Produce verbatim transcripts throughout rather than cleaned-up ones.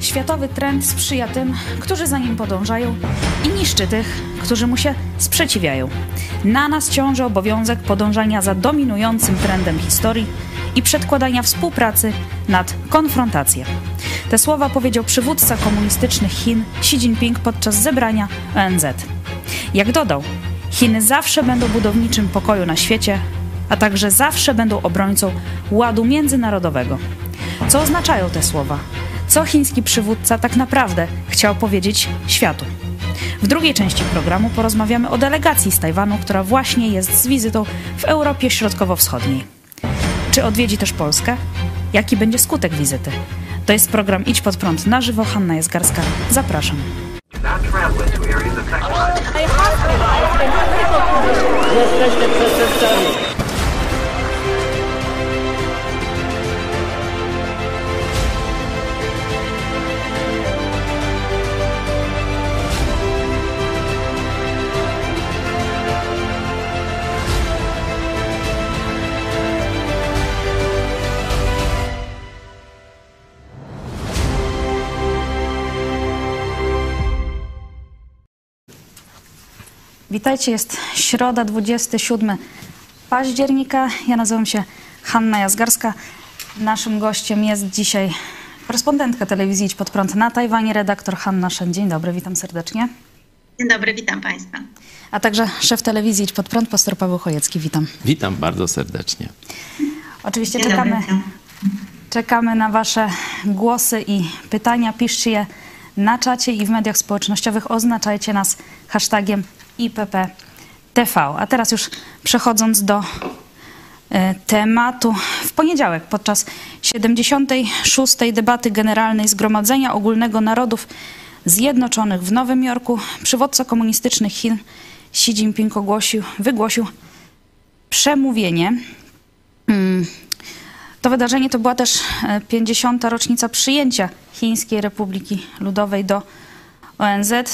Światowy trend sprzyja tym, którzy za nim podążają i niszczy tych, którzy mu się sprzeciwiają. Na nas ciąży obowiązek podążania za dominującym trendem historii i przedkładania współpracy nad konfrontację. Te słowa powiedział przywódca komunistycznych Chin Xi Jinping podczas zebrania O N Z. Jak dodał, Chiny zawsze będą budowniczym pokoju na świecie, a także zawsze będą obrońcą ładu międzynarodowego. Co oznaczają te słowa? Co chiński przywódca tak naprawdę chciał powiedzieć światu? W drugiej części programu porozmawiamy o delegacji z Tajwanu, która właśnie jest z wizytą w Europie Środkowo-Wschodniej. Czy odwiedzi też Polskę? Jaki będzie skutek wizyty? To jest program Idź Pod Prąd na żywo. Hanna Jazgarska. Zapraszam. Jesteście przestępcami. Witajcie, jest środa, dwudziestego siódmego października. Ja nazywam się Hanna Jazgarska. Naszym gościem jest dzisiaj korespondentka telewizji Idź Pod Prąd na Tajwanie, redaktor Hanna Shen. Dzień dobry, witam serdecznie. Dzień dobry, witam Państwa. A także szef telewizji Idź Pod Prąd, pastor Paweł Chojecki, witam. Witam bardzo serdecznie. Oczywiście Dzień czekamy, dobry. czekamy na Wasze głosy i pytania. Piszcie je na czacie i w mediach społecznościowych. Oznaczajcie nas hashtagiem I P P T V. A teraz już przechodząc do y, tematu. W poniedziałek podczas siedemdziesiątej szóstej debaty generalnej Zgromadzenia Ogólnego Narodów Zjednoczonych w Nowym Jorku przywódca komunistycznych Chin Xi Jinping ogłosił, wygłosił przemówienie. Mm. To wydarzenie to była też pięćdziesiąta rocznica przyjęcia Chińskiej Republiki Ludowej do O N Z.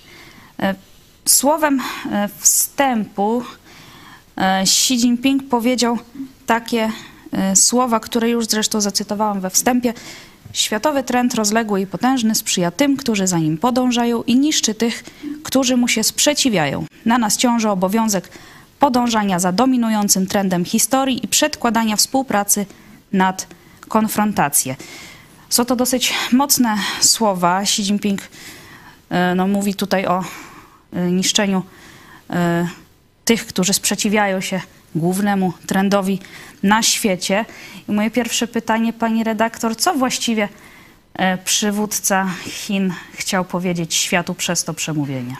Słowem wstępu Xi Jinping powiedział takie słowa, które już zresztą zacytowałam we wstępie. Światowy trend rozległy i potężny sprzyja tym, którzy za nim podążają i niszczy tych, którzy mu się sprzeciwiają. Na nas ciąży obowiązek podążania za dominującym trendem historii i przedkładania współpracy nad konfrontację. Są to dosyć mocne słowa. Xi Jinping no, mówi tutaj o niszczeniu y, tych, którzy sprzeciwiają się głównemu trendowi na świecie. I moje pierwsze pytanie, pani redaktor, co właściwie y, przywódca Chin chciał powiedzieć światu przez to przemówienie?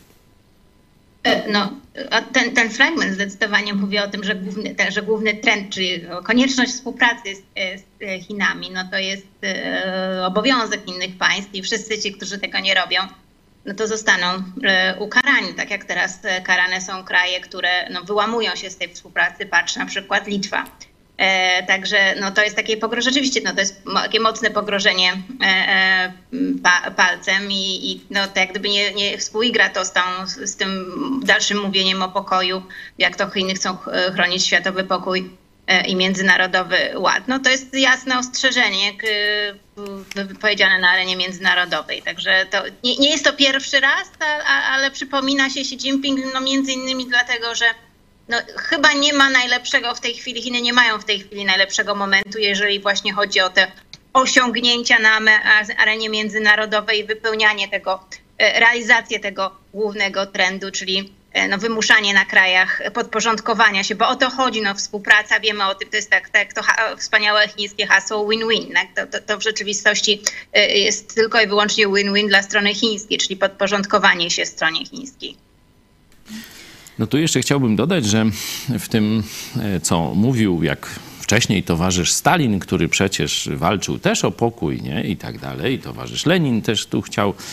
No, ten, ten fragment zdecydowanie mówi o tym, że główny, ten, że główny trend, czyli konieczność współpracy z, z Chinami, no to jest y, obowiązek innych państw i wszyscy ci, którzy tego nie robią, no to zostaną e, ukarani, tak jak teraz e, karane są kraje, które no, wyłamują się z tej współpracy, patrz na przykład Litwa. E, także no, to jest takie pogrożenie, rzeczywiście no, to jest takie mocne pogrożenie e, e, pa, palcem i, i no, to jak gdyby nie, nie współigra to z, tą, z tym dalszym mówieniem o pokoju, jak to Chiny chcą chronić światowy pokój i międzynarodowy ład. No to jest jasne ostrzeżenie wypowiedziane na arenie międzynarodowej. Także to nie, nie jest to pierwszy raz, a, ale przypomina się Xi Jinping no między innymi dlatego, że no, chyba nie ma najlepszego w tej chwili, Chiny nie mają w tej chwili najlepszego momentu, jeżeli właśnie chodzi o te osiągnięcia na arenie międzynarodowej i wypełnianie tego, realizację tego głównego trendu, czyli no, wymuszanie na krajach podporządkowania się, bo o to chodzi, no, współpraca, wiemy o tym, to jest tak, tak to ha- wspaniałe chińskie hasło win-win. Tak? To, to, to w rzeczywistości jest tylko i wyłącznie win-win dla strony chińskiej, czyli podporządkowanie się stronie chińskiej. No tu jeszcze chciałbym dodać, że w tym, co mówił, jak wcześniej towarzysz Stalin, który przecież walczył też o pokój, nie? I tak dalej, towarzysz Lenin też tu chciał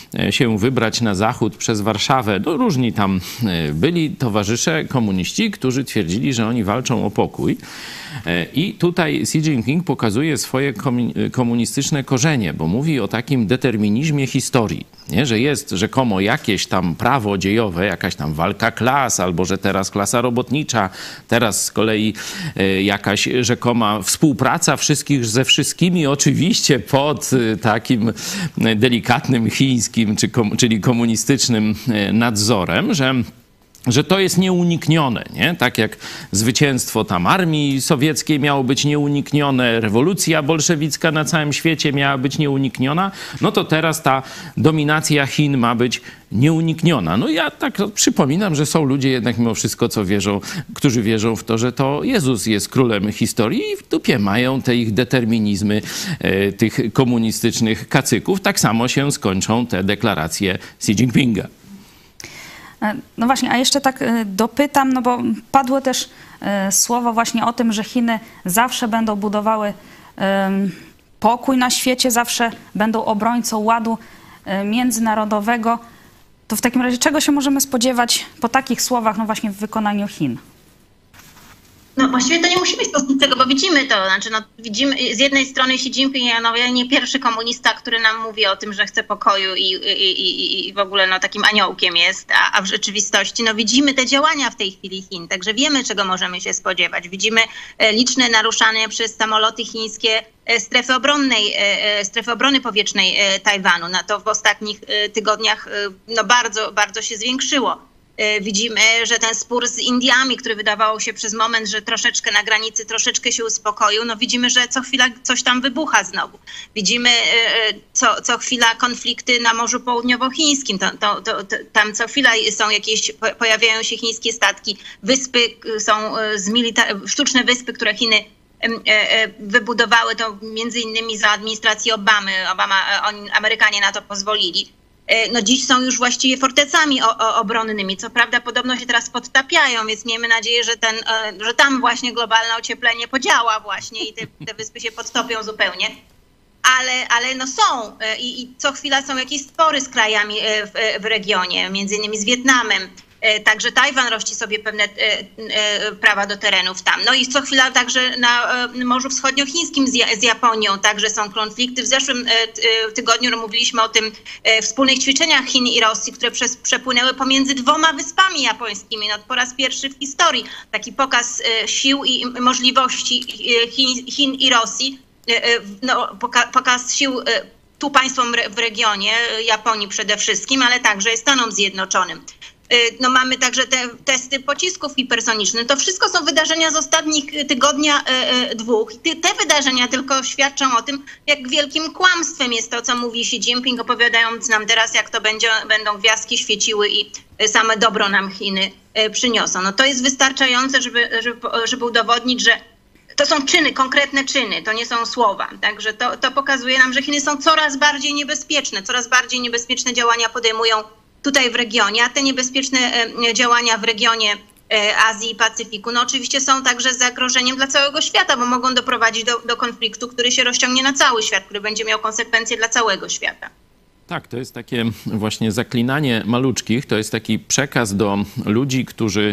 się wybrać na zachód przez Warszawę. No, różni tam byli towarzysze komuniści, którzy twierdzili, że oni walczą o pokój. I tutaj Xi Jinping pokazuje swoje komunistyczne korzenie, bo mówi o takim determinizmie historii, nie? Że jest rzekomo jakieś tam prawo dziejowe, jakaś tam walka klas, albo że teraz klasa robotnicza, teraz z kolei jakaś rzekoma współpraca wszystkich ze wszystkimi, oczywiście pod takim delikatnym chińskim, czyli komunistycznym nadzorem, że że to jest nieuniknione, nie? Tak jak zwycięstwo tam armii sowieckiej miało być nieuniknione, rewolucja bolszewicka na całym świecie miała być nieunikniona, no to teraz ta dominacja Chin ma być nieunikniona. No ja tak przypominam, że są ludzie jednak mimo wszystko, co wierzą, którzy wierzą w to, że to Jezus jest królem historii i w dupie mają te ich determinizmy e, tych komunistycznych kacyków. Tak samo się skończą te deklaracje Xi Jinpinga. No właśnie, a jeszcze tak dopytam, no bo padło też słowa właśnie o tym, że Chiny zawsze będą budowały pokój na świecie, zawsze będą obrońcą ładu międzynarodowego. To w takim razie czego się możemy spodziewać po takich słowach, no właśnie w wykonaniu Chin? No właściwie to nie musi być nic tego, bo widzimy to, znaczy no, widzimy z jednej strony Xi Jinping, no, nie pierwszy komunista, który nam mówi o tym, że chce pokoju i, i, i, i w ogóle no, takim aniołkiem jest, a, a w rzeczywistości no, widzimy te działania w tej chwili Chin, także wiemy, czego możemy się spodziewać. Widzimy e, liczne naruszania przez samoloty chińskie e, strefy obronnej, e, strefy obrony powietrznej e, Tajwanu. No, to w ostatnich e, tygodniach e, no, bardzo, bardzo się zwiększyło. Widzimy, że ten spór z Indiami, który wydawało się przez moment, że troszeczkę na granicy, troszeczkę się uspokoił, no widzimy, że co chwila coś tam wybucha znowu. Widzimy co, co chwila konflikty na Morzu Południowochińskim. To, to, to, to, tam co chwila są jakieś, pojawiają się chińskie statki. Wyspy są z milita- sztuczne wyspy, które Chiny wybudowały, to między innymi za administracji Obamy. Obama, oni, Amerykanie na to pozwolili. No dziś są już właściwie fortecami o, o, obronnymi. Co prawda podobno się teraz podtapiają, więc miejmy nadzieję, że, ten, że tam właśnie globalne ocieplenie podziała właśnie i te, te wyspy się podtopią zupełnie. Ale, ale no są I, i co chwila są jakieś spory z krajami w, w regionie, między innymi z Wietnamem. Także Tajwan rości sobie pewne e, e, prawa do terenów tam. No i co chwila także na e, Morzu Wschodniochińskim z, z Japonią także są konflikty. W zeszłym e, tygodniu no, mówiliśmy o tym e, wspólnych ćwiczeniach Chin i Rosji, które przez, przepłynęły pomiędzy dwoma wyspami japońskimi. No, po raz pierwszy w historii taki pokaz e, sił i możliwości e, Chin, Chin i Rosji. E, e, no, poka, pokaz sił e, tu państwom w regionie, Japonii przede wszystkim, ale także Stanom Zjednoczonym. No mamy także te testy pocisków hipersonicznych. To wszystko są wydarzenia z ostatnich tygodnia, e, dwóch. Te, te wydarzenia tylko świadczą o tym, jak wielkim kłamstwem jest to, co mówi Xi Jinping, opowiadając nam teraz, jak to będzie, będą gwiazdki świeciły i same dobro nam Chiny e, przyniosą. No to jest wystarczające, żeby, żeby, żeby udowodnić, że to są czyny, konkretne czyny, to nie są słowa. Także to, to pokazuje nam, że Chiny są coraz bardziej niebezpieczne, coraz bardziej niebezpieczne działania podejmują tutaj w regionie, a te niebezpieczne działania w regionie Azji i Pacyfiku, no oczywiście są także zagrożeniem dla całego świata, bo mogą doprowadzić do, do konfliktu, który się rozciągnie na cały świat, który będzie miał konsekwencje dla całego świata. Tak, to jest takie właśnie zaklinanie maluczkich, to jest taki przekaz do ludzi, którzy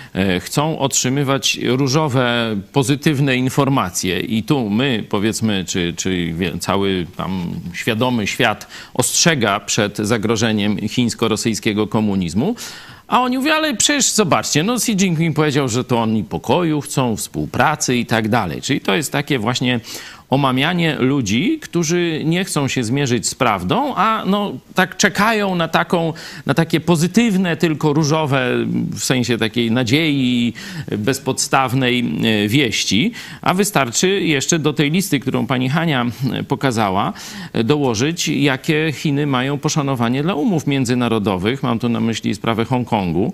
chcą otrzymywać różowe, pozytywne informacje i tu my, powiedzmy, czy, czy cały tam świadomy świat ostrzega przed zagrożeniem chińsko-rosyjskiego komunizmu, a oni mówią, ale przecież zobaczcie, no Xi Jinping powiedział, że to oni pokoju chcą, współpracy i tak dalej. Czyli to jest takie właśnie omamianie ludzi, którzy nie chcą się zmierzyć z prawdą, a no tak czekają na taką, na takie pozytywne, tylko różowe, w sensie takiej nadziei, bezpodstawnej wieści, a wystarczy jeszcze do tej listy, którą pani Hania pokazała, dołożyć, jakie Chiny mają poszanowanie dla umów międzynarodowych, mam tu na myśli sprawę Hongkongu,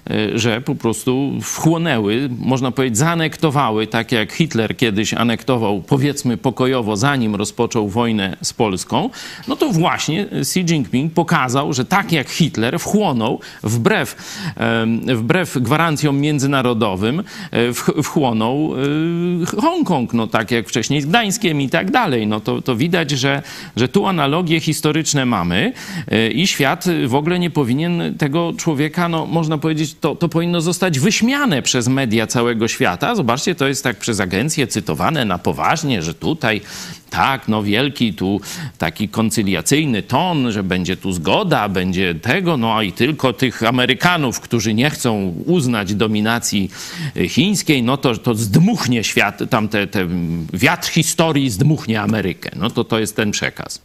że po prostu wchłonęły, można powiedzieć, zaanektowały, tak jak Hitler kiedyś anektował, powiedzmy, pokojowo, zanim rozpoczął wojnę z Polską, no to właśnie Xi Jinping pokazał, że tak jak Hitler wchłonął, wbrew, wbrew gwarancjom międzynarodowym, wchłonął Hongkong, no tak jak wcześniej z Gdańskiem i tak dalej. No to, to widać, że, że tu analogie historyczne mamy i świat w ogóle nie powinien tego człowieka, no można powiedzieć, to, to powinno zostać wyśmiane przez media całego świata. Zobaczcie, to jest tak przez agencję cytowane na poważnie, że tutaj tak, no wielki tu taki koncyliacyjny ton, że będzie tu zgoda, będzie tego, no i tylko tych Amerykanów, którzy nie chcą uznać dominacji chińskiej, no to, to zdmuchnie świat, tam te, te wiatr historii zdmuchnie Amerykę. No to to jest ten przekaz.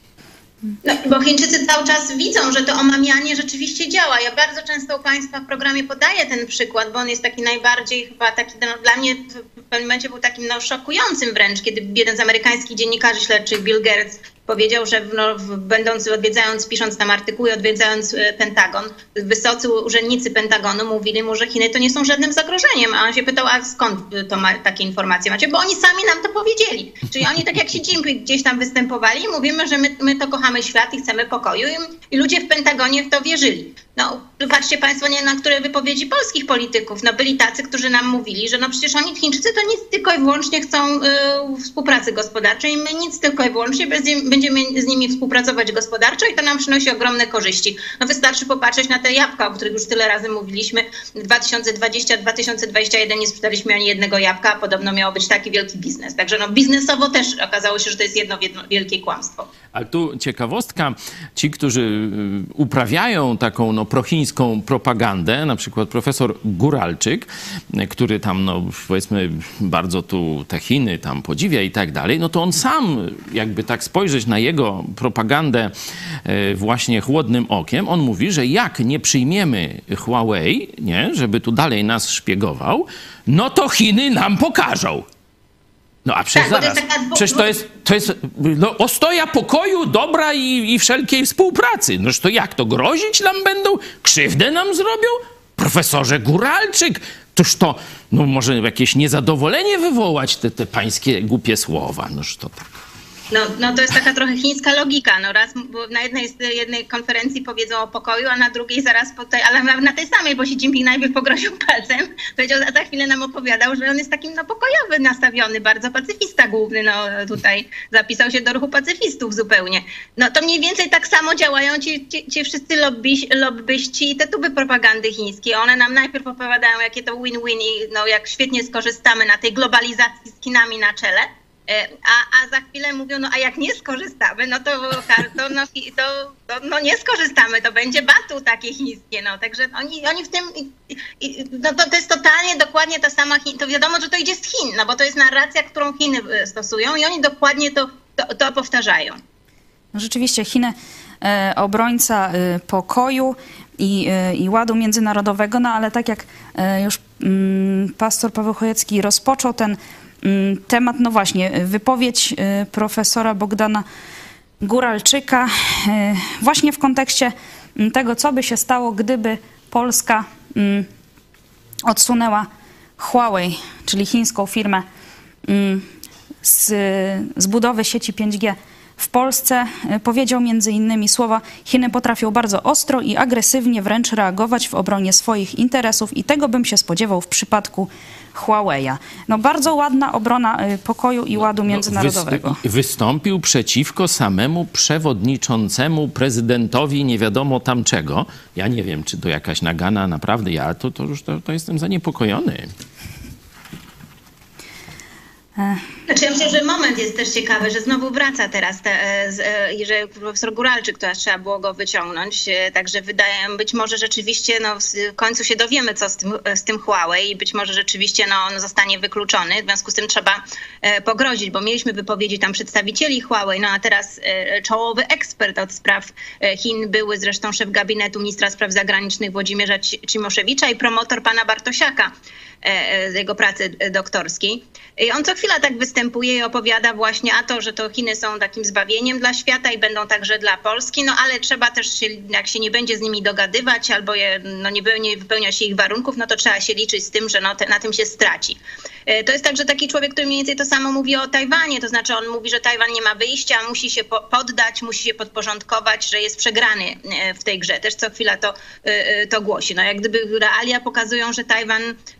No, bo Chińczycy cały czas widzą, że to omamianie rzeczywiście działa. Ja bardzo często u Państwa w programie podaję ten przykład, bo on jest taki najbardziej chyba taki, no, dla mnie w pewnym momencie był takim no, szokującym wręcz, kiedy jeden z amerykańskich dziennikarzy śledczych, Bill Gertz, powiedział, że no, będąc, odwiedzając, pisząc tam artykuły, odwiedzając Pentagon, wysocy urzędnicy Pentagonu mówili mu, że Chiny to nie są żadnym zagrożeniem. A on się pytał, a skąd to ma, takie informacje macie? Bo oni sami nam to powiedzieli. Czyli oni tak jak Xi Jinping gdzieś tam występowali, mówimy, że my, my to kochamy świat i chcemy pokoju i, i ludzie w Pentagonie w to wierzyli. No, patrzcie Państwo nie, na które wypowiedzi polskich polityków. No, byli tacy, którzy nam mówili, że no przecież oni, Chińczycy, to nic tylko i wyłącznie chcą y, współpracy gospodarczej i my nic tylko i wyłącznie bez, będziemy z nimi współpracować gospodarczo i to nam przynosi ogromne korzyści. No wystarczy popatrzeć na te jabłka, o których już tyle razy mówiliśmy. dwa tysiące dwudziesty dwa tysiące dwudziesty jeden nie sprzedaliśmy ani jednego jabłka, a podobno miało być taki wielki biznes. Także no biznesowo też okazało się, że to jest jedno, jedno wielkie kłamstwo. Ale tu ciekawostka, ci, którzy uprawiają taką no, prochińską propagandę, na przykład profesor Guralczyk, który tam, no powiedzmy, bardzo tu te Chiny tam podziwia i tak dalej, no to on sam, jakby tak spojrzeć na jego propagandę właśnie chłodnym okiem, on mówi, że jak nie przyjmiemy Huawei, nie, żeby tu dalej nas szpiegował, no to Chiny nam pokażą. No a przecież tak, zaraz, to dwu... przecież to jest, to jest no, ostoja pokoju, dobra i, i wszelkiej współpracy. Noż to jak, to grozić nam będą? Krzywdę nam zrobią? Profesorze Guralczyk, toż to, no może jakieś niezadowolenie wywołać te, te pańskie głupie słowa. Noż to tak. No, no to jest taka trochę chińska logika. No raz bo na jednej, jednej konferencji powiedzą o pokoju, a na drugiej zaraz po tej, ale na tej samej, bo Xi Jinping najpierw pogroził palcem, powiedział, a za chwilę nam opowiadał, że on jest takim no, pokojowy nastawiony, bardzo pacyfista główny, no tutaj zapisał się do ruchu pacyfistów zupełnie. No to mniej więcej tak samo działają ci, ci, ci wszyscy lobbyś, lobbyści i te tuby propagandy chińskie. One nam najpierw opowiadają, jakie to win-win i no, jak świetnie skorzystamy na tej globalizacji z Chinami na czele. A, a za chwilę mówią, no a jak nie skorzystamy, no to, to, no, to, to no nie skorzystamy, to będzie batu takie chińskie, no także oni, oni w tym, no to, to jest totalnie dokładnie ta sama, to wiadomo, że to idzie z Chin, no bo to jest narracja, którą Chiny stosują i oni dokładnie to, to, to powtarzają. No rzeczywiście Chiny, e, obrońca e, pokoju i, e, i ładu międzynarodowego, no ale tak jak e, już mm, pastor Paweł Chojecki rozpoczął ten temat, no właśnie, wypowiedź profesora Bogdana Guralczyka właśnie w kontekście tego, co by się stało, gdyby Polska odsunęła Huawei, czyli chińską firmę, z, z budowy sieci pięć G w Polsce. Powiedział między innymi słowa: Chiny potrafią bardzo ostro i agresywnie wręcz reagować w obronie swoich interesów i tego bym się spodziewał w przypadku Huawei'a. No bardzo ładna obrona pokoju i ładu międzynarodowego. No, wystąpił przeciwko samemu przewodniczącemu prezydentowi nie wiadomo tam czego. Ja nie wiem, czy to jakaś nagana naprawdę. Ja to, to już to, to jestem zaniepokojony. Znaczy ja myślę, że moment jest też ciekawy, że znowu wraca teraz te, i że profesor Guralczyk, to trzeba było go wyciągnąć, także wydaje, być może rzeczywiście no, w końcu się dowiemy, co z tym, z tym Huawei i być może rzeczywiście no, on zostanie wykluczony, w związku z tym trzeba e, pogrozić, bo mieliśmy wypowiedzi tam przedstawicieli Huawei, no a teraz e, czołowy ekspert od spraw Chin, były zresztą szef gabinetu ministra spraw zagranicznych Włodzimierza Cimoszewicza i promotor pana Bartosiaka, e, z jego pracy doktorskiej. I on co chwilę chwila tak występuje i opowiada właśnie a to, że to Chiny są takim zbawieniem dla świata i będą także dla Polski, no ale trzeba też się, jak się nie będzie z nimi dogadywać albo je, no nie, nie wypełnia się ich warunków, no to trzeba się liczyć z tym, że no te, na tym się straci. To jest także taki człowiek, który mniej więcej to samo mówi o Tajwanie, to znaczy on mówi, że Tajwan nie ma wyjścia, musi się poddać, musi się podporządkować, że jest przegrany w tej grze. Też co chwila to, to głosi. No jak gdyby realia pokazują, że Tajwan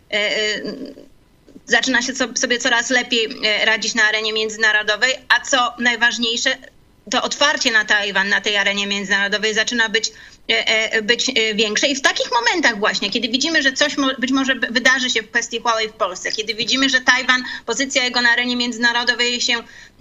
zaczyna się sobie coraz lepiej radzić na arenie międzynarodowej, a co najważniejsze, to otwarcie na Tajwan na tej arenie międzynarodowej zaczyna być, być większe. I w takich momentach właśnie, kiedy widzimy, że coś być może wydarzy się w kwestii Huawei w Polsce, kiedy widzimy, że Tajwan, pozycja jego na arenie międzynarodowej się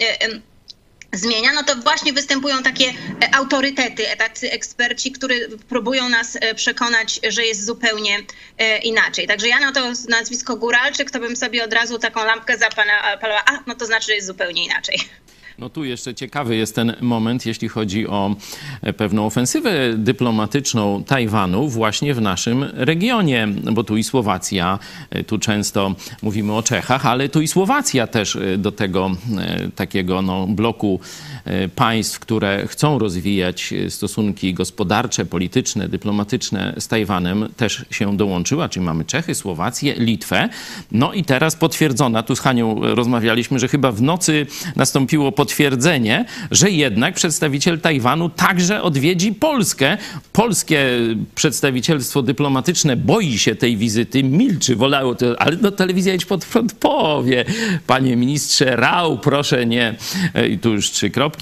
zmienia, no to właśnie występują takie autorytety, tacy eksperci, którzy próbują nas przekonać, że jest zupełnie inaczej. Także ja na to nazwisko Góralczyk, to bym sobie od razu taką lampkę zapalała, a no to znaczy, że jest zupełnie inaczej. No tu jeszcze ciekawy jest ten moment, jeśli chodzi o pewną ofensywę dyplomatyczną Tajwanu właśnie w naszym regionie, bo tu i Słowacja, tu często mówimy o Czechach, ale tu i Słowacja też do tego takiego no, bloku państw, które chcą rozwijać stosunki gospodarcze, polityczne, dyplomatyczne z Tajwanem, też się dołączyła, czyli mamy Czechy, Słowację, Litwę. No i teraz potwierdzona, tu z Hanią rozmawialiśmy, że chyba w nocy nastąpiło potwierdzenie, że jednak przedstawiciel Tajwanu także odwiedzi Polskę. Polskie przedstawicielstwo dyplomatyczne boi się tej wizyty, milczy, wolało to, ale no telewizja Idź Pod Prąd powie, panie ministrze Rau, proszę nie, i tu już trzy kropki,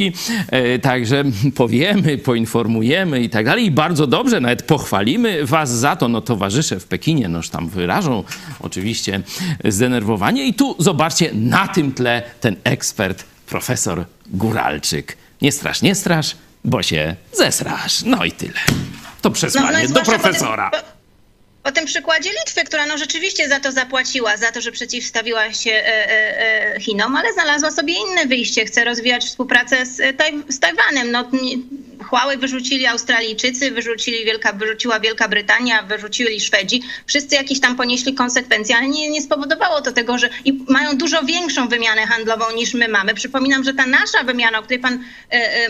także powiemy, poinformujemy i tak dalej i bardzo dobrze, nawet pochwalimy was za to, no towarzysze w Pekinie, noż tam wyrażą oczywiście zdenerwowanie i tu zobaczcie, na tym tle ten ekspert profesor Góralczyk. Nie strasz, nie strasz, bo się zesrasz. No i tyle. To przesłanie no, no do profesora. Po, po, po tym przykładzie Litwy, która no rzeczywiście za to zapłaciła, za to, że przeciwstawiła się e, e, Chinom, ale znalazła sobie inne wyjście. Chce rozwijać współpracę z, taj, z Tajwanem. No, Huawei wyrzucili Australijczycy, wyrzucili Wielka, wyrzuciła Wielka Brytania, wyrzucili Szwedzi. Wszyscy jakieś tam ponieśli konsekwencje, ale nie, nie spowodowało to tego, że i mają dużo większą wymianę handlową niż my mamy. Przypominam, że ta nasza wymiana, o której pan e, e,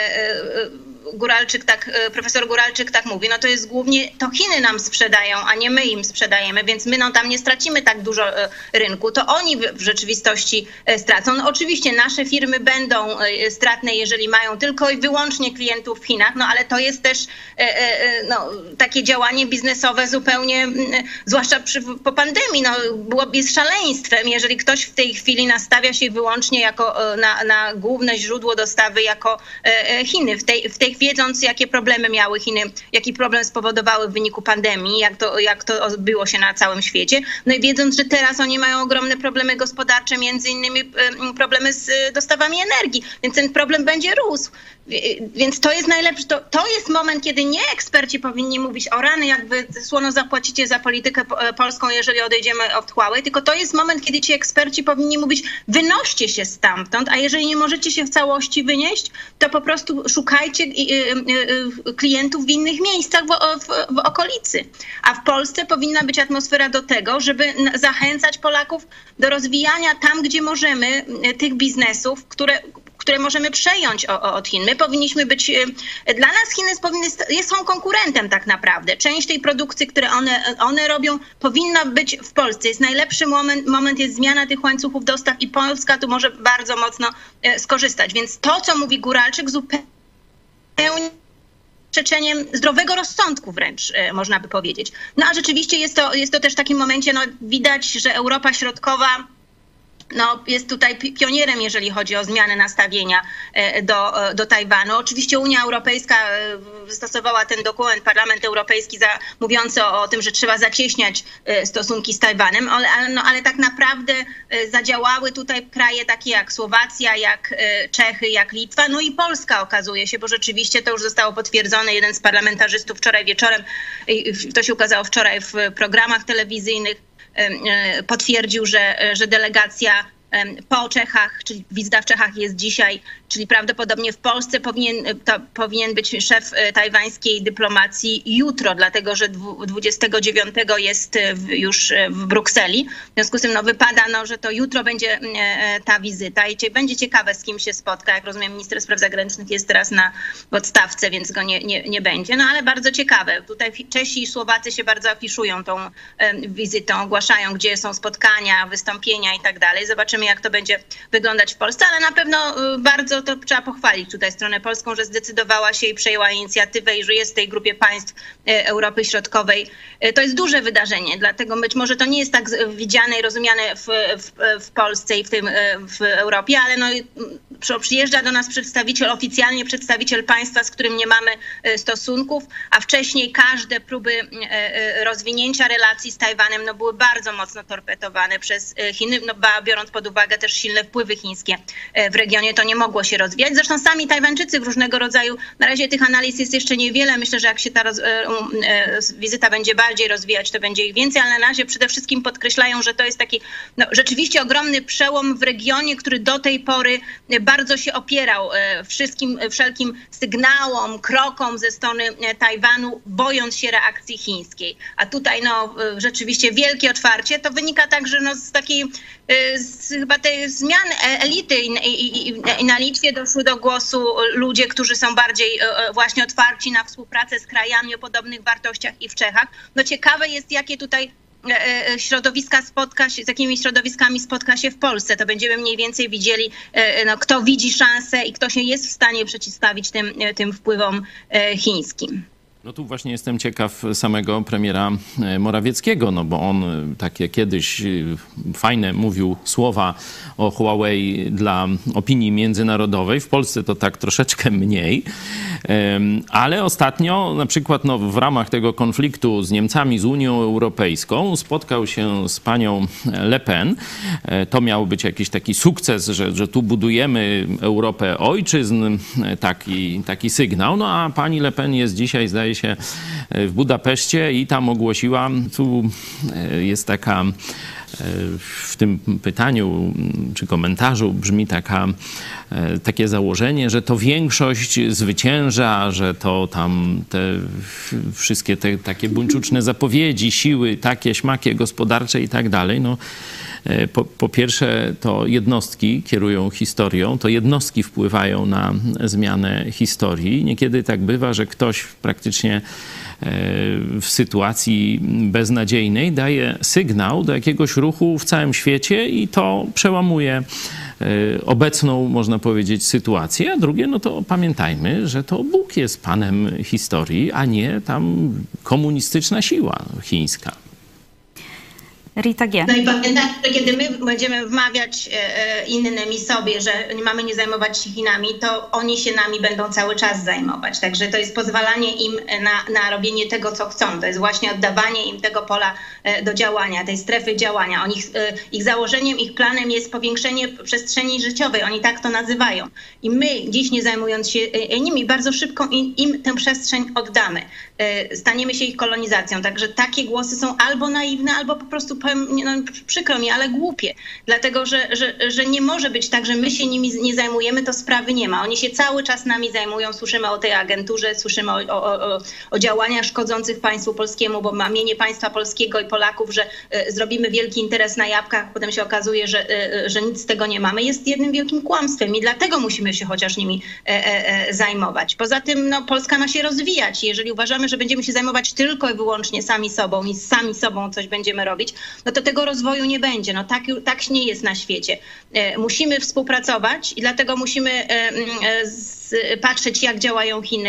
e, Góralczyk tak, profesor Góralczyk tak mówi, no to jest głównie, to Chiny nam sprzedają, a nie my im sprzedajemy, więc my no tam nie stracimy tak dużo rynku, to oni w rzeczywistości stracą. No oczywiście nasze firmy będą stratne, jeżeli mają tylko i wyłącznie klientów w Chinach, no ale to jest też no, takie działanie biznesowe zupełnie, zwłaszcza przy, po pandemii, no byłoby jest szaleństwem, jeżeli ktoś w tej chwili nastawia się wyłącznie jako na, na główne źródło dostawy jako Chiny. W tej, w tej wiedząc, jakie problemy miały Chiny, jaki problem spowodowały w wyniku pandemii, jak to, jak to odbyło się na całym świecie. No i wiedząc, że teraz oni mają ogromne problemy gospodarcze, między innymi problemy z dostawami energii, więc ten problem będzie rósł. Więc to jest najlepsze, to, to jest moment, kiedy nie eksperci powinni mówić o rany, jakby słono zapłacicie za politykę polską, jeżeli odejdziemy od Huawei, tylko to jest moment, kiedy ci eksperci powinni mówić, wynoście się stamtąd, a jeżeli nie możecie się w całości wynieść, to po prostu szukajcie klientów w innych miejscach w, w, w okolicy. A w Polsce powinna być atmosfera do tego, żeby zachęcać Polaków do rozwijania tam, gdzie możemy, tych biznesów, które które możemy przejąć od Chin. My powinniśmy być, dla nas Chiny powinny, są konkurentem tak naprawdę. Część tej produkcji, które one, one robią, powinna być w Polsce. Jest najlepszy moment, moment jest zmiana tych łańcuchów dostaw i Polska tu może bardzo mocno skorzystać. Więc to, co mówi Góralczyk, zupełnie przeczeniem zdrowego rozsądku wręcz, można by powiedzieć. No a rzeczywiście jest to, jest to też w takim momencie, no widać, że Europa Środkowa no, jest tutaj pionierem, jeżeli chodzi o zmianę nastawienia do, do Tajwanu. Oczywiście Unia Europejska wystosowała ten dokument, Parlament Europejski, za, mówiący o, o tym, że trzeba zacieśniać stosunki z Tajwanem, ale, no, ale tak naprawdę zadziałały tutaj kraje takie jak Słowacja, jak Czechy, jak Litwa, no i Polska okazuje się, bo rzeczywiście to już zostało potwierdzone. Jeden z parlamentarzystów wczoraj wieczorem, to się ukazało wczoraj w programach telewizyjnych, potwierdził, że, że delegacja po Czechach, czyli wizyta w Czechach jest dzisiaj, czyli prawdopodobnie w Polsce powinien, to powinien być szef tajwańskiej dyplomacji jutro, dlatego że dwudziestego dziewiątego jest już w Brukseli. W związku z tym no, wypada, no, że to jutro będzie ta wizyta i będzie ciekawe, z kim się spotka. Jak rozumiem, minister spraw zagranicznych jest teraz na odstawce, więc go nie, nie, nie będzie. No ale bardzo ciekawe. Tutaj Czesi i Słowacy się bardzo afiszują tą wizytą, ogłaszają, gdzie są spotkania, wystąpienia i tak dalej. Zobaczymy, jak to będzie wyglądać w Polsce, ale na pewno bardzo to trzeba pochwalić tutaj stronę polską, że zdecydowała się i przejęła inicjatywę i że jest w tej grupie państw Europy Środkowej. To jest duże wydarzenie, dlatego być może to nie jest tak widziane i rozumiane w, w, w Polsce i w, tym, w Europie, ale no, przyjeżdża do nas przedstawiciel, oficjalnie przedstawiciel państwa, z którym nie mamy stosunków, a wcześniej każde próby rozwinięcia relacji z Tajwanem no, były bardzo mocno torpedowane przez Chiny, no, biorąc pod uwagę też silne wpływy chińskie w regionie, to nie mogło się rozwijać. Zresztą sami Tajwańczycy w różnego rodzaju, na razie tych analiz jest jeszcze niewiele, myślę, że jak się ta roz, wizyta będzie bardziej rozwijać, to będzie ich więcej, ale na razie przede wszystkim podkreślają, że to jest taki no, rzeczywiście ogromny przełom w regionie, który do tej pory bardzo się opierał wszystkim, wszelkim sygnałom, krokom ze strony Tajwanu, bojąc się reakcji chińskiej. A tutaj no, rzeczywiście wielkie otwarcie, to wynika także no, z takiej z chyba tej zmian elity i, i, i na Litwie doszły do głosu ludzie, którzy są bardziej właśnie otwarci na współpracę z krajami o podobnych wartościach i w Czechach. No ciekawe jest, jakie tutaj środowiska spotka się, z jakimi środowiskami spotka się w Polsce. To będziemy mniej więcej widzieli, no, kto widzi szansę i kto się jest w stanie przeciwstawić tym, tym wpływom chińskim. No tu właśnie jestem ciekaw samego premiera Morawieckiego, no bo on takie kiedyś fajne mówił słowa o Huawei dla opinii międzynarodowej. W Polsce to tak troszeczkę mniej, ale ostatnio na przykład no, w ramach tego konfliktu z Niemcami, z Unią Europejską spotkał się z panią Le Pen. To miał być jakiś taki sukces, że, że tu budujemy Europę ojczyzn, taki, taki sygnał. No a pani Le Pen jest dzisiaj, zdaje się, w Budapeszcie i tam ogłosiła, tu jest taka, w tym pytaniu czy komentarzu brzmi taka, takie założenie, że to większość zwycięża, że to tam te wszystkie te takie buńczuczne zapowiedzi, siły takie, śmakie gospodarcze i tak dalej, no Po, po pierwsze, to jednostki kierują historią, to jednostki wpływają na zmianę historii. Niekiedy tak bywa, że ktoś praktycznie w sytuacji beznadziejnej daje sygnał do jakiegoś ruchu w całym świecie i to przełamuje obecną, można powiedzieć, sytuację. A drugie, no to pamiętajmy, że to Bóg jest panem historii, a nie tam komunistyczna siła chińska. Rita G. No i pamiętajmy, że kiedy my będziemy wmawiać innym i sobie, że mamy nie zajmować się Chinami, to oni się nami będą cały czas zajmować. Także to jest pozwalanie im na, na robienie tego, co chcą. To jest właśnie oddawanie im tego pola do działania, tej strefy działania. Oni, ich założeniem, ich planem jest powiększenie przestrzeni życiowej. Oni tak to nazywają. I my dziś, nie zajmując się nimi, bardzo szybko im, im tę przestrzeń oddamy. Staniemy się ich kolonizacją. Także takie głosy są albo naiwne, albo po prostu, no, przykro mi, ale głupie. Dlatego, że, że, że nie może być tak, że my się nimi nie zajmujemy, to sprawy nie ma. Oni się cały czas nami zajmują. Słyszymy o tej agenturze, słyszymy o, o, o, o działaniach szkodzących państwu polskiemu, bo mamienie państwa polskiego i Polaków, że y, zrobimy wielki interes na jabłkach, potem się okazuje, że, y, że nic z tego nie mamy, jest jednym wielkim kłamstwem i dlatego musimy się chociaż nimi y, y, zajmować. Poza tym no, Polska ma się rozwijać. Jeżeli uważamy, że będziemy się zajmować tylko i wyłącznie sami sobą i sami sobą coś będziemy robić, no to tego rozwoju nie będzie. No tak, tak nie jest na świecie. Musimy współpracować i dlatego musimy patrzeć, jak działają Chiny,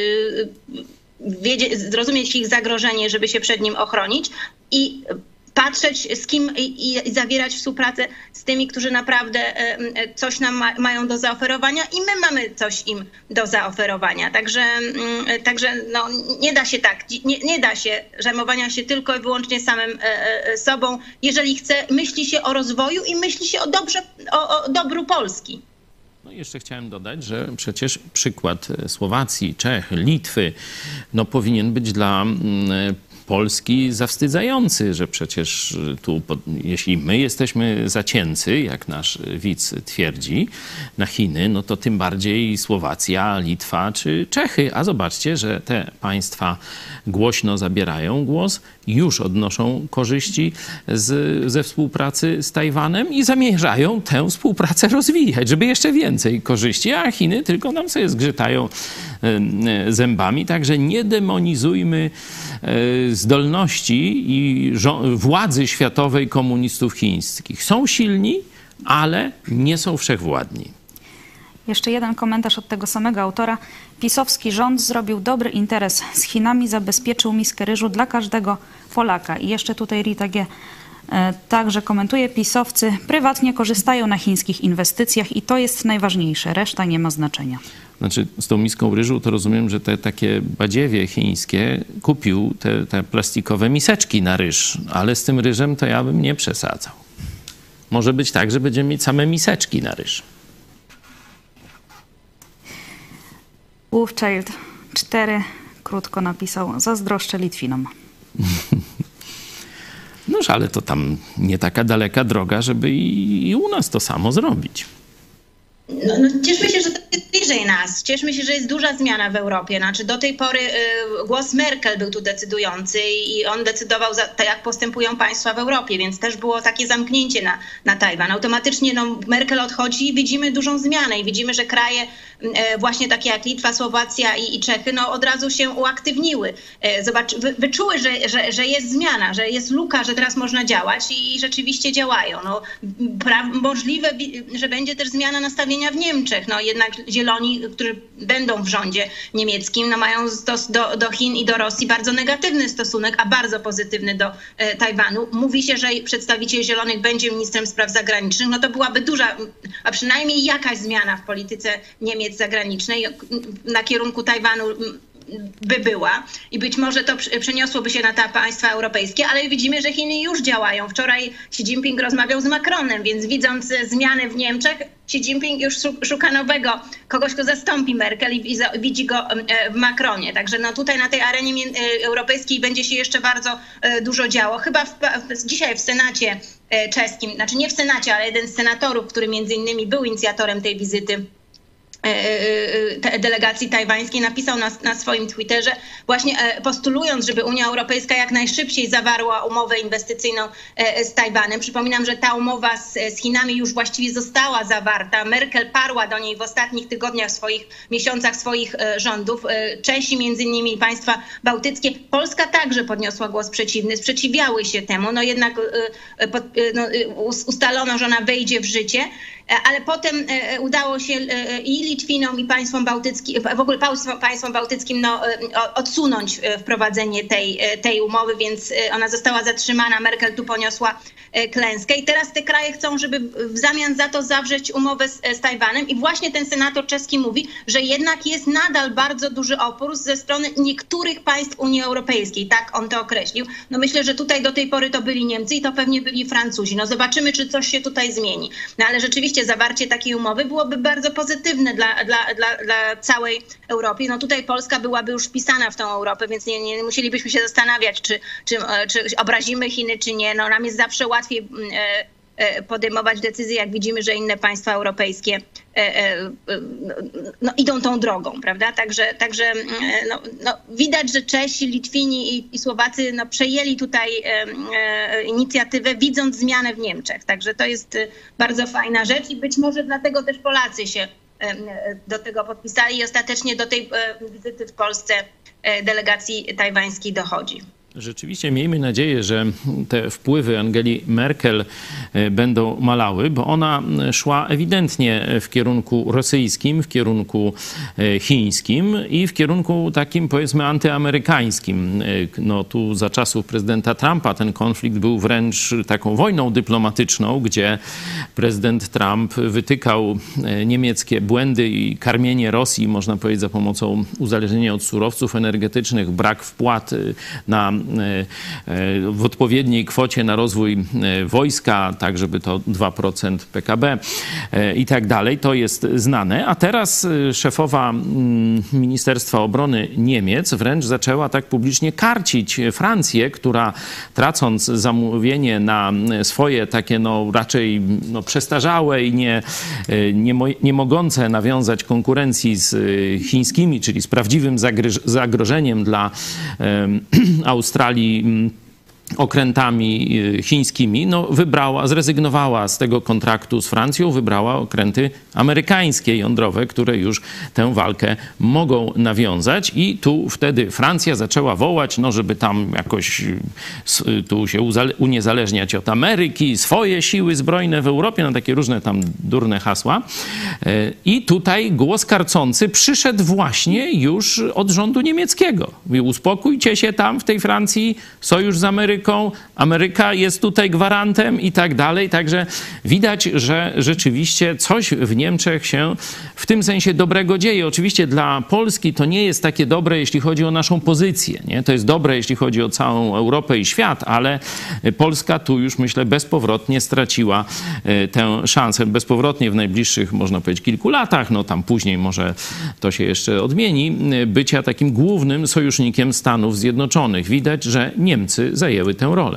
wiedzieć, zrozumieć ich zagrożenie, żeby się przed nim ochronić i patrzeć z kim i, i zawierać współpracę z tymi, którzy naprawdę coś nam ma, mają do zaoferowania i my mamy coś im do zaoferowania. Także, także no, nie da się tak, nie, nie da się zajmowania się tylko i wyłącznie samym sobą, jeżeli chce, myśli się o rozwoju i myśli się o, dobrze, o, o dobru Polski. No i jeszcze chciałem dodać, że przecież przykład Słowacji, Czech, Litwy no, powinien być dla Polski zawstydzający, że przecież tu, jeśli my jesteśmy zacięcy, jak nasz widz twierdzi, na Chiny, no to tym bardziej Słowacja, Litwa czy Czechy. A zobaczcie, że te państwa głośno zabierają głos, już odnoszą korzyści z, ze współpracy z Tajwanem i zamierzają tę współpracę rozwijać, żeby jeszcze więcej korzyści, a Chiny tylko nam sobie zgrzytają zębami. Także nie demonizujmy zdolności i władzy światowej komunistów chińskich. Są silni, ale nie są wszechwładni. Jeszcze jeden komentarz od tego samego autora. Pisowski rząd zrobił dobry interes z Chinami, zabezpieczył miskę ryżu dla każdego Polaka. I jeszcze tutaj Rita G. także komentuje, pisowcy prywatnie korzystają na chińskich inwestycjach i to jest najważniejsze, reszta nie ma znaczenia. Znaczy z tą miską ryżu to rozumiem, że te takie badziewie chińskie kupił te, te plastikowe miseczki na ryż, ale z tym ryżem to ja bym nie przesadzał. Może być tak, że będziemy mieć same miseczki na ryż. Wolfchild cztery krótko napisał, zazdroszczę Litwinom. Noż, ale to tam nie taka daleka droga, żeby i, i u nas to samo zrobić. No, no, cieszmy się, że to jest bliżej nas. Cieszmy się, że jest duża zmiana w Europie. Znaczy, do tej pory y, głos Merkel był tu decydujący i on decydował, za, tak jak postępują państwa w Europie, więc też było takie zamknięcie na, na Tajwan. Automatycznie no, Merkel odchodzi i widzimy dużą zmianę i widzimy, że kraje y, właśnie takie jak Litwa, Słowacja i, i Czechy no, od razu się uaktywniły. Y, zobacz, wy, wyczuły, że, że, że jest zmiana, że jest luka, że teraz można działać i, i rzeczywiście działają. No, pra, możliwe, że będzie też zmiana nastawienia w Niemczech. No jednak zieloni, którzy będą w rządzie niemieckim, no mają stos do, do Chin i do Rosji bardzo negatywny stosunek, a bardzo pozytywny do e, Tajwanu. Mówi się, że przedstawiciel zielonych będzie ministrem spraw zagranicznych. No to byłaby duża, a przynajmniej jakaś zmiana w polityce Niemiec zagranicznej na kierunku Tajwanu by była i być może to przeniosłoby się na te państwa europejskie, ale widzimy, że Chiny już działają. Wczoraj Xi Jinping rozmawiał z Macronem, więc widząc zmiany w Niemczech, Xi Jinping już szuka nowego, kogoś, kto zastąpi Merkel i widzi go w Macronie. Także no tutaj na tej arenie europejskiej będzie się jeszcze bardzo dużo działo. Chyba w, dzisiaj w Senacie czeskim, znaczy nie w Senacie, ale jeden z senatorów, który między innymi był inicjatorem tej wizyty delegacji tajwańskiej, napisał na, na swoim Twitterze, właśnie postulując, żeby Unia Europejska jak najszybciej zawarła umowę inwestycyjną z Tajwanem. Przypominam, że ta umowa z, z Chinami już właściwie została zawarta. Merkel parła do niej w ostatnich tygodniach swoich, miesiącach swoich rządów. Czesi, między innymi państwa bałtyckie. Polska także podniosła głos przeciwny, sprzeciwiały się temu. No jednak no, ustalono, że ona wejdzie w życie. Ale potem udało się i Litwinom, i państwom bałtyckim, w ogóle państwom bałtyckim no, odsunąć wprowadzenie tej, tej umowy, więc ona została zatrzymana. Merkel tu poniosła klęskę i teraz te kraje chcą, żeby w zamian za to zawrzeć umowę z, z Tajwanem i właśnie ten senator czeski mówi, że jednak jest nadal bardzo duży opór ze strony niektórych państw Unii Europejskiej. Tak on to określił. No myślę, że tutaj do tej pory to byli Niemcy i to pewnie byli Francuzi. No zobaczymy, czy coś się tutaj zmieni. No ale rzeczywiście zawarcie takiej umowy byłoby bardzo pozytywne dla, dla, dla, dla całej Europy. No tutaj Polska byłaby już wpisana w tą Europę, więc nie, nie musielibyśmy się zastanawiać, czy, czy, czy obrazimy Chiny, czy nie. No nam jest zawsze łatwiej podejmować decyzje, jak widzimy, że inne państwa europejskie no, idą tą drogą, prawda? Także, także no, no, widać, że Czesi, Litwini i, i Słowacy no, przejęli tutaj e, inicjatywę, widząc zmianę w Niemczech. Także to jest bardzo fajna rzecz i być może dlatego też Polacy się e, do tego podpisali i ostatecznie do tej e, wizyty w Polsce e, delegacji tajwańskiej dochodzi. Rzeczywiście miejmy nadzieję, że te wpływy Angeli Merkel będą malały, bo ona szła ewidentnie w kierunku rosyjskim, w kierunku chińskim i w kierunku takim, powiedzmy, antyamerykańskim. No tu za czasów prezydenta Trumpa ten konflikt był wręcz taką wojną dyplomatyczną, gdzie prezydent Trump wytykał niemieckie błędy i karmienie Rosji, można powiedzieć, za pomocą uzależnienia od surowców energetycznych, brak wpłat na w odpowiedniej kwocie na rozwój wojska, tak żeby to dwa procent P K B i tak dalej. To jest znane. A teraz szefowa Ministerstwa Obrony Niemiec wręcz zaczęła tak publicznie karcić Francję, która tracąc zamówienie na swoje takie no raczej no, przestarzałe i nie, nie, nie mogące nawiązać konkurencji z chińskimi, czyli z prawdziwym zagrożeniem dla Australii okrętami chińskimi, no wybrała, zrezygnowała z tego kontraktu z Francją, wybrała okręty amerykańskie jądrowe, które już tę walkę mogą nawiązać i tu wtedy Francja zaczęła wołać, no żeby tam jakoś tu się uniezależniać od Ameryki, swoje siły zbrojne w Europie, no takie różne tam durne hasła. I tutaj głos karcący przyszedł właśnie już od rządu niemieckiego. Mówi, uspokójcie się tam w tej Francji, sojusz z Ameryką, Ameryka jest tutaj gwarantem i tak dalej. Także widać, że rzeczywiście coś w Niemczech się w tym sensie dobrego dzieje. Oczywiście dla Polski to nie jest takie dobre, jeśli chodzi o naszą pozycję. Nie? To jest dobre, jeśli chodzi o całą Europę i świat, ale Polska tu już, myślę, bezpowrotnie straciła tę szansę. Bezpowrotnie w najbliższych, można powiedzieć, kilku latach, no tam później może to się jeszcze odmieni, bycia takim głównym sojusznikiem Stanów Zjednoczonych. Widać, że Niemcy zajęły tę rolę.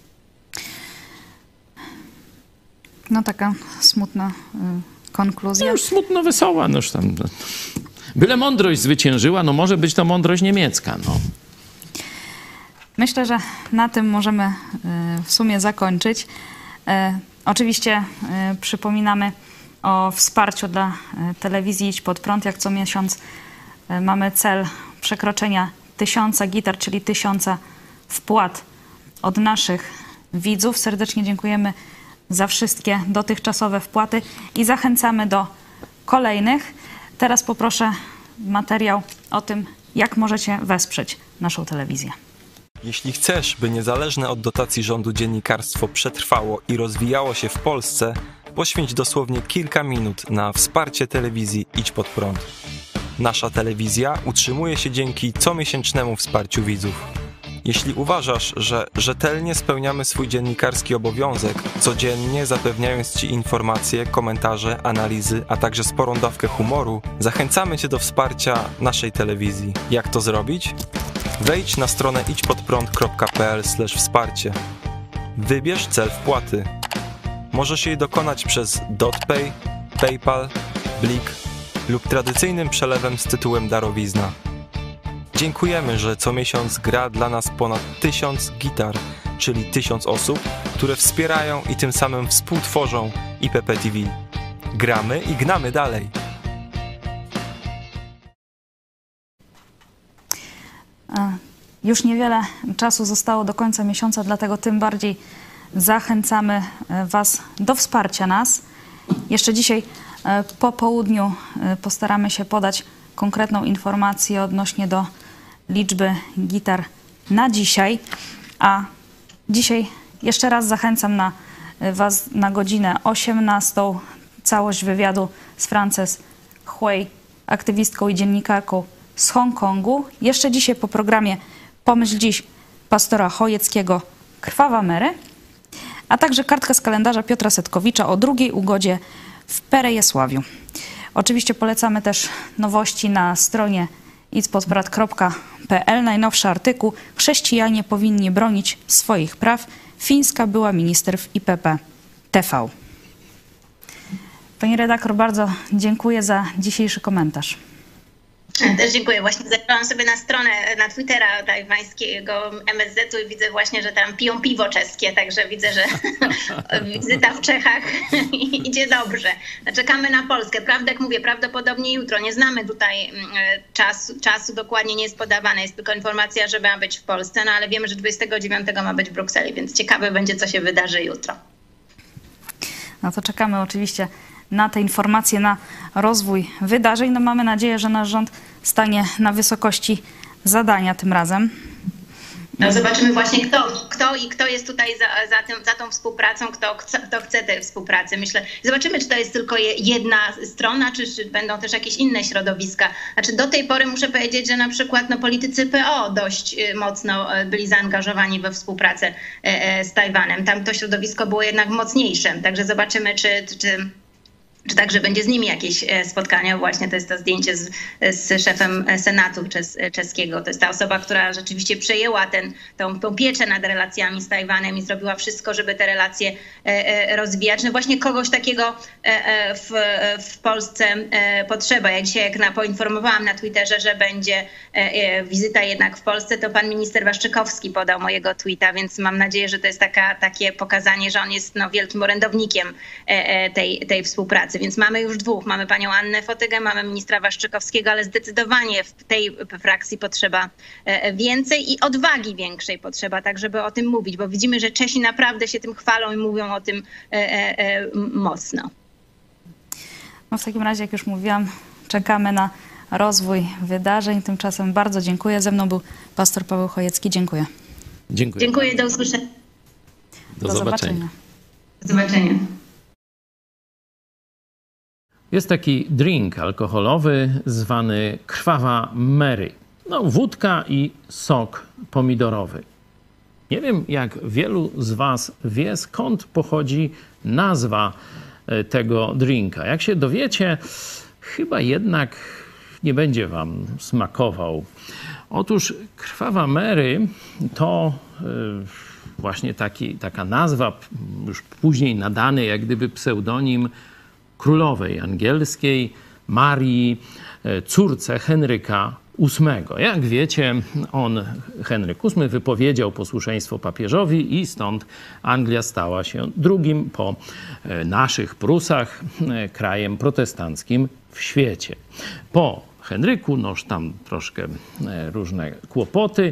No taka smutna y, konkluzja. No już smutno wesoła. No już tam, no. Byle mądrość zwyciężyła, no może być to mądrość niemiecka. No. Myślę, że na tym możemy y, w sumie zakończyć. Y, oczywiście y, przypominamy o wsparciu dla y, telewizji Idź Pod Prąd. Jak co miesiąc y, mamy cel przekroczenia tysiąca gitar, czyli tysiąca wpłat od naszych widzów. Serdecznie dziękujemy za wszystkie dotychczasowe wpłaty i zachęcamy do kolejnych. Teraz poproszę materiał o tym, jak możecie wesprzeć naszą telewizję. Jeśli chcesz, by niezależne od dotacji rządu dziennikarstwo przetrwało i rozwijało się w Polsce, poświęć dosłownie kilka minut na wsparcie telewizji Idź Pod Prąd. Nasza telewizja utrzymuje się dzięki comiesięcznemu wsparciu widzów. Jeśli uważasz, że rzetelnie spełniamy swój dziennikarski obowiązek, codziennie zapewniając Ci informacje, komentarze, analizy, a także sporą dawkę humoru, zachęcamy Cię do wsparcia naszej telewizji. Jak to zrobić? Wejdź na stronę idźpodprąd kropka p l slash wsparcie. Wybierz cel wpłaty. Możesz jej dokonać przez DotPay, PayPal, Blik lub tradycyjnym przelewem z tytułem darowizna. Dziękujemy, że co miesiąc gra dla nas ponad tysiąc gitar, czyli tysiąc osób, które wspierają i tym samym współtworzą I P P T V. Gramy i gnamy dalej. Już niewiele czasu zostało do końca miesiąca, dlatego tym bardziej zachęcamy Was do wsparcia nas. Jeszcze dzisiaj po południu postaramy się podać konkretną informację odnośnie do liczby gitar na dzisiaj, a dzisiaj jeszcze raz zachęcam na Was na godzinę osiemnastą. Całość wywiadu z Frances Hui, aktywistką i dziennikarką z Hongkongu. Jeszcze dzisiaj po programie Pomyśl Dziś pastora Chojeckiego Krwawa Mary, a także kartka z kalendarza Piotra Setkowicza o drugiej ugodzie w Perejesławiu. Oczywiście polecamy też nowości na stronie idźpodprąd kropka p l. Najnowszy artykuł: Chrześcijanie powinni bronić swoich praw. Fińska była minister w I P P T V. Pani redaktor, bardzo dziękuję za dzisiejszy komentarz. Też dziękuję. Właśnie zajrzałam sobie na stronę, na Twittera tajwańskiego M S Z-u i widzę właśnie, że tam piją piwo czeskie, także widzę, że wizyta w Czechach idzie dobrze. Czekamy na Polskę. Prawda, jak mówię, prawdopodobnie jutro. Nie znamy tutaj czasu, czasu dokładnie nie jest podawane, jest tylko informacja, że ma być w Polsce, no ale wiemy, że dwudziestego dziewiątego ma być w Brukseli, więc ciekawe będzie, co się wydarzy jutro. No to czekamy oczywiście na te informacje, na rozwój wydarzeń. No mamy nadzieję, że nasz rząd stanie na wysokości zadania tym razem. No zobaczymy właśnie kto, kto i kto jest tutaj za, za, tym, za tą współpracą, kto, kto chce tej współpracy. Myślę, zobaczymy, czy to jest tylko jedna strona, czy, czy będą też jakieś inne środowiska. Znaczy do tej pory muszę powiedzieć, że na przykład no, politycy P O dość mocno byli zaangażowani we współpracę z Tajwanem. Tam to środowisko było jednak mocniejsze, także zobaczymy, czy, czy czy także będzie z nimi jakieś spotkania. Właśnie to jest to zdjęcie z, z szefem Senatu czes, czeskiego. To jest ta osoba, która rzeczywiście przejęła ten, tą, tą pieczę nad relacjami z Tajwanem i zrobiła wszystko, żeby te relacje rozwijać. No właśnie kogoś takiego w, w Polsce potrzeba. Ja dzisiaj jak na, poinformowałam na Twitterze, że będzie wizyta jednak w Polsce, to pan minister Waszczykowski podał mojego tweeta, więc mam nadzieję, że to jest taka, takie pokazanie, że on jest no, wielkim orędownikiem tej, tej współpracy. Więc mamy już dwóch. Mamy panią Annę Fotygę, mamy ministra Waszczykowskiego, ale zdecydowanie w tej frakcji potrzeba więcej i odwagi większej potrzeba, tak żeby o tym mówić, bo widzimy, że Czesi naprawdę się tym chwalą i mówią o tym mocno. No w takim razie, jak już mówiłam, czekamy na rozwój wydarzeń. Tymczasem bardzo dziękuję. Ze mną był pastor Paweł Chojecki. Dziękuję. Dziękuję. Dziękuję, do usłyszenia. Do, do zobaczenia. zobaczenia. Do zobaczenia. Jest taki drink alkoholowy zwany Krwawa Mary. No, wódka i sok pomidorowy. Nie wiem, jak wielu z was wie, skąd pochodzi nazwa tego drinka. Jak się dowiecie, chyba jednak nie będzie wam smakował. Otóż Krwawa Mary to właśnie taki, taka nazwa, już później nadany jak gdyby pseudonim królowej angielskiej Marii, córce Henryka ósmego. Jak wiecie, on, Henryk ósmy, wypowiedział posłuszeństwo papieżowi i stąd Anglia stała się drugim po naszych Prusach krajem protestanckim w świecie. Po Henryku, noż tam troszkę różne kłopoty,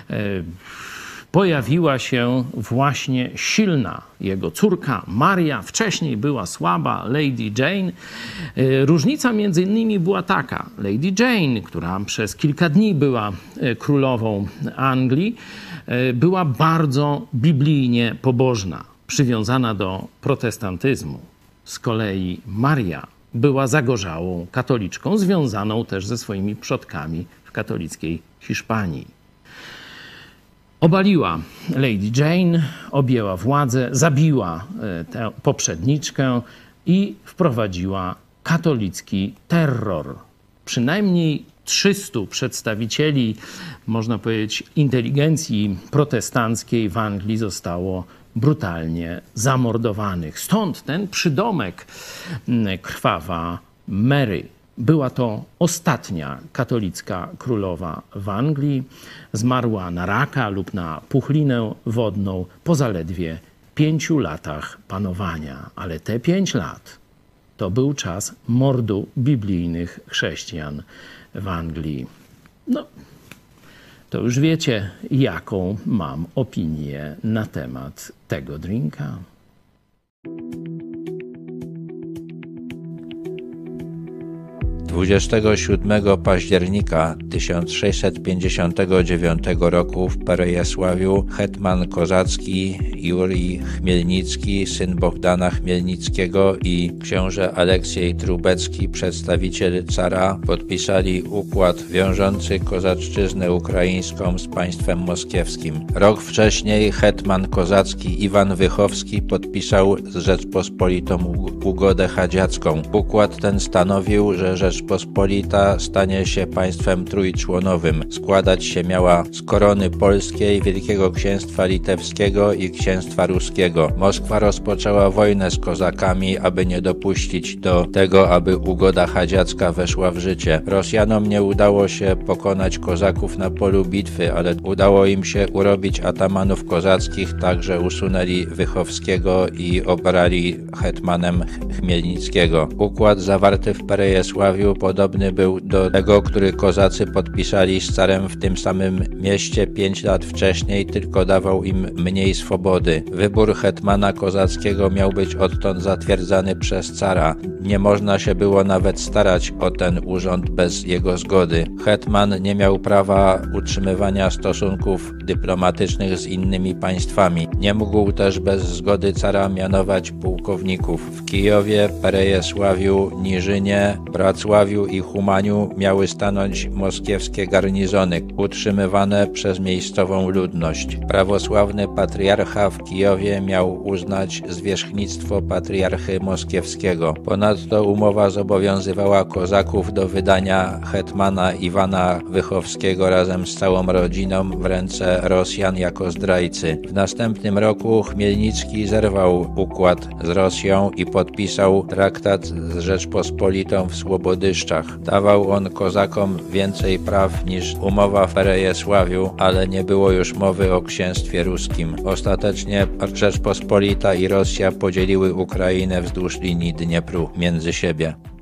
pojawiła się właśnie silna jego córka Maria. Wcześniej była słaba Lady Jane. Różnica między innymi była taka. Lady Jane, która przez kilka dni była królową Anglii, była bardzo biblijnie pobożna, przywiązana do protestantyzmu. Z kolei Maria była zagorzałą katoliczką, związaną też ze swoimi przodkami w katolickiej Hiszpanii. Obaliła Lady Jane, objęła władzę, zabiła tę poprzedniczkę i wprowadziła katolicki terror. Przynajmniej trzystu przedstawicieli, można powiedzieć, inteligencji protestanckiej w Anglii zostało brutalnie zamordowanych. Stąd ten przydomek Krwawa Mary. Była to ostatnia katolicka królowa w Anglii. Zmarła na raka lub na puchlinę wodną po zaledwie pięciu latach panowania. Ale te pięć lat to był czas mordu biblijnych chrześcijan w Anglii. No, to już wiecie, jaką mam opinię na temat tego drinka. dwudziestego siódmego października tysiąc sześćset pięćdziesiątego dziewiątego roku w Perejesławiu hetman kozacki Jurij Chmielnicki, syn Bohdana Chmielnickiego, i książę Aleksiej Trubecki, przedstawiciel cara, podpisali układ wiążący kozaczczyznę ukraińską z państwem moskiewskim. Rok wcześniej hetman kozacki Iwan Wychowski podpisał z Rzeczpospolitą ugodę chadziacką. Układ ten stanowił, że Rzeczpospolita stanie się państwem trójczłonowym. Składać się miała z korony polskiej, Wielkiego Księstwa Litewskiego i Księstwa Ruskiego. Moskwa rozpoczęła wojnę z kozakami, aby nie dopuścić do tego, aby ugoda chadziacka weszła w życie. Rosjanom nie udało się pokonać kozaków na polu bitwy, ale udało im się urobić atamanów kozackich, tak że usunęli Wychowskiego i obrali hetmanem Chmielnickiego. Układ zawarty w Perejesławiu podobny był do tego, który kozacy podpisali z carem w tym samym mieście pięć lat wcześniej, tylko dawał im mniej swobody. Wybór hetmana kozackiego miał być odtąd zatwierdzany przez cara. Nie można się było nawet starać o ten urząd bez jego zgody. Hetman nie miał prawa utrzymywania stosunków dyplomatycznych z innymi państwami. Nie mógł też bez zgody cara mianować pułkowników. W Kijowie, Perejesławiu, Niżynie, Bracławiu i Humaniu miały stanąć moskiewskie garnizony, utrzymywane przez miejscową ludność. Prawosławny patriarcha w Kijowie miał uznać zwierzchnictwo patriarchy moskiewskiego. Ponadto umowa zobowiązywała kozaków do wydania hetmana Iwana Wychowskiego razem z całą rodziną w ręce Rosjan jako zdrajcy. W następnym roku Chmielnicki zerwał układ z Rosją i podpisał traktat z Rzeczpospolitą w Słobodyszczach. Dawał on kozakom więcej praw niż umowa w Perejesławiu, ale nie było już mowy o księstwie ruskim. Ostatecznie Rzeczpospolita i Rosja podzieliły Ukrainę wzdłuż linii Dniepru między siebie.